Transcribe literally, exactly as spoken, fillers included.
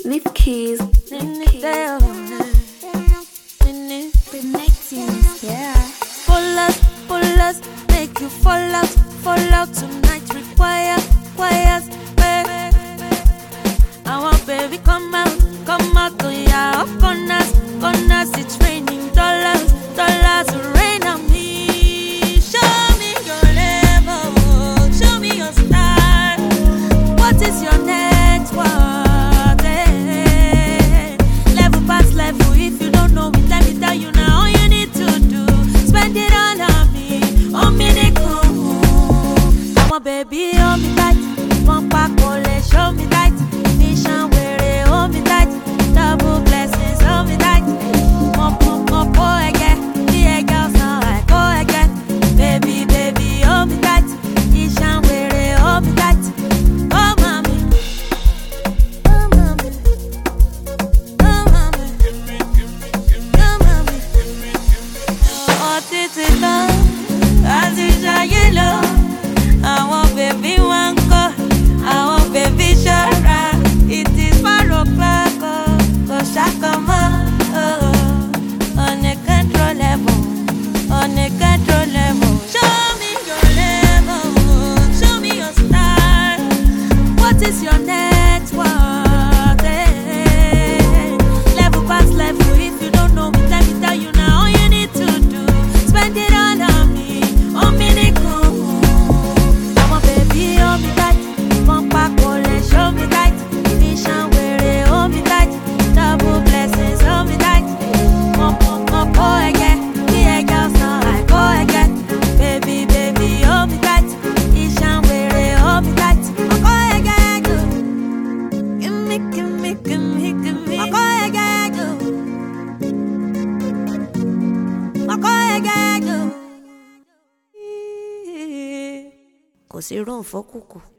Leaf keys, leaf keys. Connecting, yeah. Pull us, pull us, make you fall out, fall out tonight. Require, requires, baby. I want baby come out, come out to ya. Up on us, on us. It's raining dollars, dollars rain on me. Show me your level, show me your style. What is your net worth? Eh? Level past level. If you don't know it, let me tell you now. All you need to do, spend it all on me, on me they cool. I want baby on me tight, one pack ole, show me tight. Mission where hold me tight, double blessings hold me tight. More, more, more, boy again, yeah girls now I go again. Baby, baby hold me tight, mission where hold me tight. Oh mommy, oh mommy, oh mommy, oh mommy. Oh titi tan, as you shine yellow. I want baby one go, I want baby shara. It is four o'clock, oh, go shakama, oh, uncontrollable, uncontrollable. Show me your level, show me your style. What is your net worth? Eh? Level past level. If you don't know me, let me tell you now. All you need to do, spend it all on me, on me they cool. I'm a baby, hold me tight, one pack ole, show me tight. Mission where hold me tight, double blessings hold me tight. More, more, more, go again, yeah girls now I go again. Baby, baby hold me tight, Mission where hold me tight. I go again, go. Give me, give me, give me, give me. I go again, go. I go again, go. Kò sí room fọ́kùkù.